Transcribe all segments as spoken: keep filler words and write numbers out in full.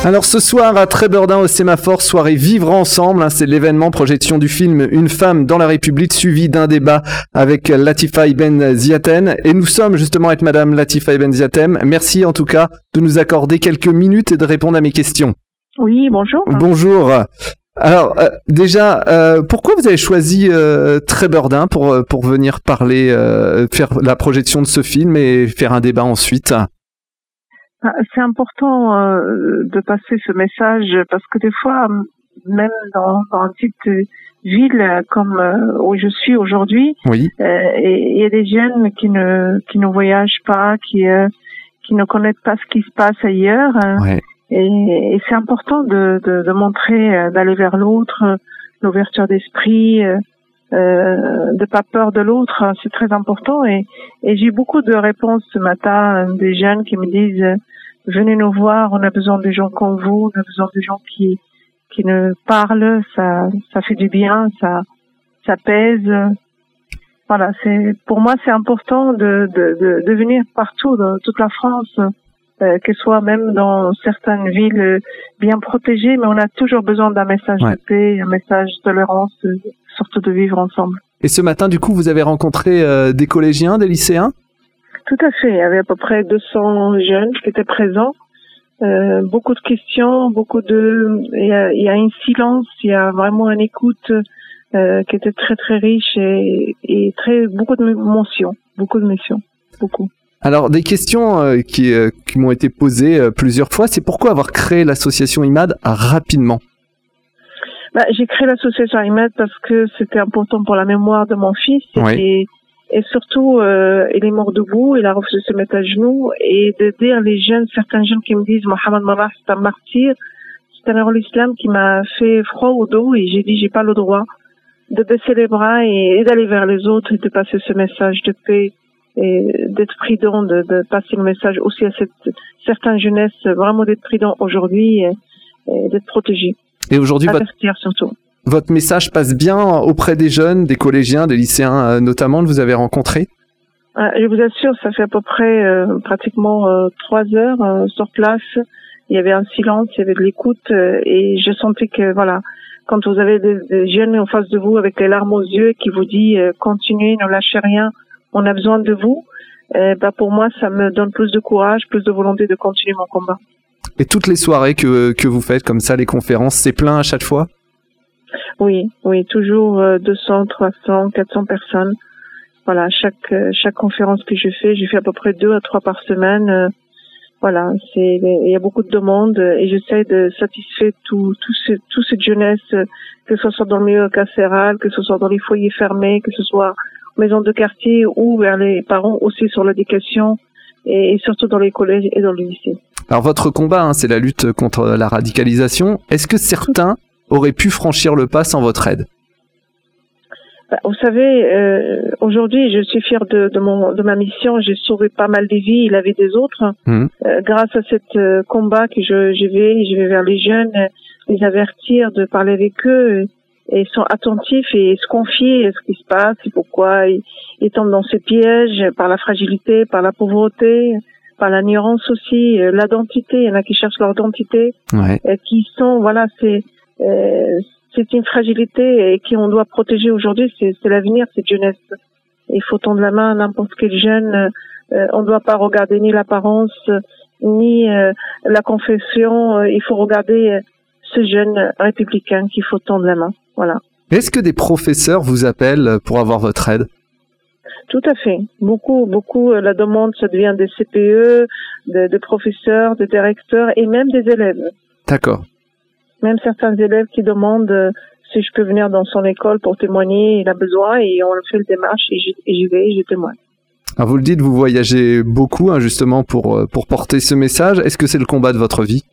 Alors ce soir à Trébordin au Sémaphore, soirée Vivre Ensemble, hein, c'est l'événement projection du film Une femme dans la République suivi d'un débat avec Latifa Ibn Ziaten et nous sommes justement avec Madame Latifa Ibn Ziaten. Merci en tout cas de nous accorder quelques minutes et de répondre à mes questions. Oui, bonjour. Bonjour. Alors euh, déjà, euh, pourquoi vous avez choisi euh, Trébordin pour pour venir parler, euh, faire la projection de ce film et faire un débat ensuite? C'est important euh, de passer ce message parce que des fois, même dans, dans une petite ville comme euh, où je suis aujourd'hui, oui. euh, il y a des jeunes qui ne qui ne voyagent pas, qui euh, qui ne connaissent pas ce qui se passe ailleurs. Ouais. Et, et c'est important de, de, de montrer, d'aller vers l'autre, l'ouverture d'esprit, euh, de pas peur de l'autre. C'est très important. Et, et j'ai beaucoup de réponses ce matin des jeunes qui me disent venez nous voir, on a besoin de gens comme vous, on a besoin de gens qui qui nous parlent, ça ça fait du bien, ça ça pèse. Voilà, c'est pour moi c'est important de de de, de venir partout dans toute la France, euh, que ce soit même dans certaines villes bien protégées, mais on a toujours besoin d'un message ouais. de paix, un message de tolérance, surtout de vivre ensemble. Et ce matin, du coup, vous avez rencontré euh, des collégiens, des lycéens? Tout à fait. Il y avait à peu près deux cents jeunes qui étaient présents. Euh, beaucoup de questions, beaucoup de. Il y a, il y a un silence, il y a vraiment une écoute euh, qui était très très riche et, et très beaucoup d'émotions, beaucoup d'émotions, beaucoup. Alors des questions euh, qui euh, qui m'ont été posées euh, plusieurs fois, c'est pourquoi avoir créé l'association IMAD rapidement? Bah, j'ai créé l'association IMAD parce que c'était important pour la mémoire de mon fils. Oui. Et, et surtout, euh, il est mort debout, il a refusé de se mettre à genoux. Et de dire les jeunes, certains jeunes qui me disent Mohamed Marah, c'est un martyr, c'est un héros de l'islam qui m'a fait froid au dos. Et j'ai dit, j'ai pas le droit de baisser les bras et, et d'aller vers les autres et de passer ce message de paix et d'être prudent, de, de passer le message aussi à cette certaines jeunesses, vraiment d'être prudent aujourd'hui et, et d'être protégé. Et aujourd'hui, votre, surtout. votre message passe bien auprès des jeunes, des collégiens, des lycéens euh, notamment que vous avez rencontrés? euh, Je vous assure, ça fait à peu près euh, pratiquement euh, trois heures euh, sur place. Il y avait un silence, il y avait de l'écoute euh, et je sentais que voilà, quand vous avez des, des jeunes en face de vous avec les larmes aux yeux qui vous dit euh, continuez, ne lâchez rien, on a besoin de vous. Euh, bah pour moi, ça me donne plus de courage, plus de volonté de continuer mon combat. Et toutes les soirées que que vous faites comme ça, les conférences, c'est plein à chaque fois? Oui, oui, toujours euh, deux cents, trois cents, quatre cents personnes. Voilà, chaque euh, chaque conférence que je fais, je fais à peu près deux à trois par semaine. Euh, voilà, c'est il y a beaucoup de demandes et j'essaie de satisfaire tout tout ce toute cette jeunesse, que ce soit dans le milieu carcéral, que ce soit dans les foyers fermés, que ce soit maisons de quartier ou vers les parents aussi sur l'éducation et, et surtout dans les collèges et dans les lycées. Alors votre combat, hein, c'est la lutte contre la radicalisation. Est-ce que certains auraient pu franchir le pas sans votre aide? Bah, vous savez, euh, aujourd'hui, je suis fière de, de, mon, de ma mission. J'ai sauvé pas mal de vies et la vie des autres. Mmh. Euh, grâce à cet euh, combat que je, je vais, je vais vers les jeunes, les avertir, de parler avec eux. Et ils sont attentifs et se confient à ce qui se passe et pourquoi ils, ils tombent dans ces pièges par la fragilité, par la pauvreté, par l'ignorance aussi, euh, l'identité. Il y en a qui cherchent leur identité, ouais. et qui sont, voilà, c'est euh, c'est une fragilité et qui on doit protéger aujourd'hui. C'est, c'est l'avenir, cette jeunesse. Il faut tendre la main à n'importe quel jeune. Euh, on ne doit pas regarder ni l'apparence ni euh, la confession. Euh, il faut regarder euh, ce jeune républicain qu'il faut tendre la main. Voilà. Est-ce que des professeurs vous appellent pour avoir votre aide? Tout à fait. Beaucoup, beaucoup. La demande, ça devient des C P E, de, de professeurs, de directeurs et même des élèves. D'accord. Même certains élèves qui demandent euh, si je peux venir dans son école pour témoigner, il a besoin et on fait le démarche et j'y, et j'y vais et je témoigne. Alors vous le dites, vous voyagez beaucoup hein, justement pour, pour porter ce message. Est-ce que c'est le combat de votre vie?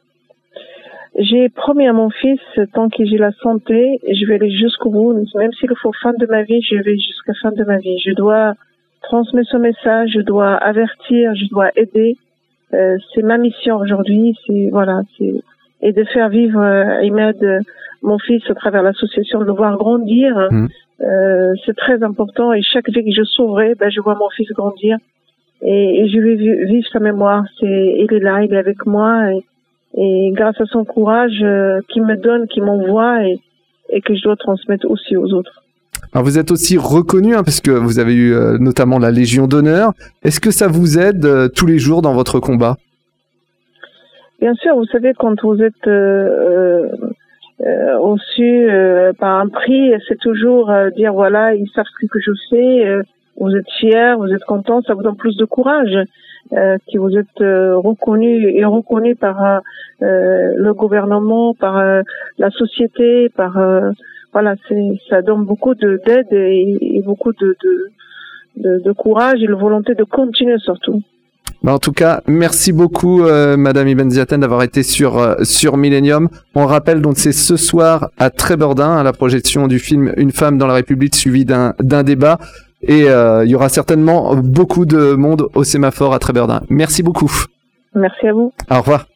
J'ai promis à mon fils, tant que j'ai la santé, je vais aller jusqu'au bout. Même s'il faut fin de ma vie, je vais jusqu'à fin de ma vie. Je dois transmettre ce message, je dois avertir, je dois aider. Euh, c'est ma mission aujourd'hui. C'est voilà, c'est et de faire vivre euh, Imad, euh, mon fils, à travers l'association, de le voir grandir. Mmh. Euh, c'est très important. Et chaque vie que je sauverai, ben je vois mon fils grandir et, et je vais vivre sa mémoire. C'est il est là, il est avec moi. Et, et grâce à son courage euh, qu'il me donne, qu'il m'envoie et, et que je dois transmettre aussi aux autres. Alors vous êtes aussi reconnu, hein, parce que vous avez eu euh, notamment la Légion d'honneur. Est-ce que ça vous aide euh, tous les jours dans votre combat? Bien sûr, vous savez, quand vous êtes euh, euh, reçu euh, par un prix, c'est toujours euh, dire voilà, ils savent ce que je fais, euh, vous êtes fiers, vous êtes contents, ça vous donne plus de courage, euh, que vous êtes euh, reconnu et reconnu par euh, le gouvernement, par euh, la société, par euh, voilà, c'est ça donne beaucoup de d'aide et, et beaucoup de, de de de courage et de volonté de continuer surtout. Bah en tout cas, merci beaucoup, euh, Madame Ibn Ziaten, d'avoir été sur euh, sur Millennium. On rappelle donc c'est ce soir à Trébordin, à la projection du film Une femme dans la République, suivi d'un d'un débat. Et euh, il y aura certainement beaucoup de monde au sémaphore à Trébordin. Merci beaucoup. Merci à vous. Au revoir.